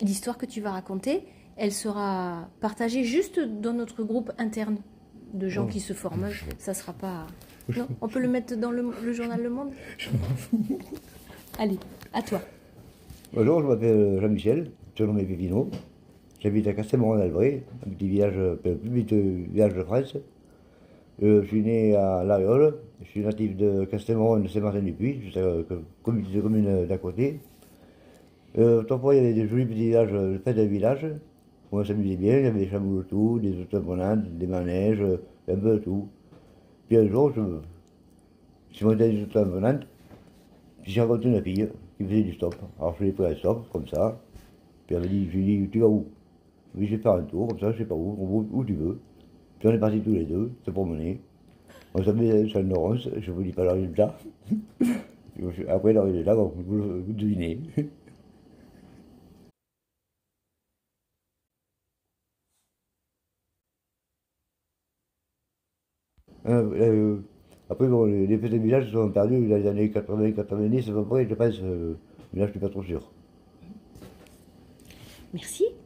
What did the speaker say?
l'histoire que tu vas raconter, elle sera partagée juste dans notre groupe interne de gens qui se forment. Ça sera pas... Non, on peut le mettre dans le journal Le Monde. Allez, à toi. Bonjour, je m'appelle Jean-Michel, surnommé Pépino. J'habite à Castelmoron-d'Albret, un petit village, un peu plus petit village de France. Je suis né à L'Aréole, je suis natif de Castelmoron de Saint-Martin-du-Puy, juste à la commune d'à côté. Autrefois, il y avait des jolis petits villages, de fêtes de village, où on s'amusait bien, il y avait des chamboule-tout, des autovolants, des manèges, un peu de tout. Puis un jour, je suis monté dans des autovolantes, puis j'ai rencontré une fille qui faisait du stop. Alors je lui ai pris un stop, comme ça, puis elle m'a dit, je lui ai dit, tu vas où? Oui, je vais faire un tour, comme ça, je sais pas où tu veux. Puis on est partis tous les deux, se promener. On s'appelait Saint-Laurence, je vous dis pas le résultat. Après le résultat, bon, vous devinez. Après, bon, les fêtes de village se sont perdues dans les années 80-90 à peu près, je pense. Mais là, je suis pas trop sûr. Merci.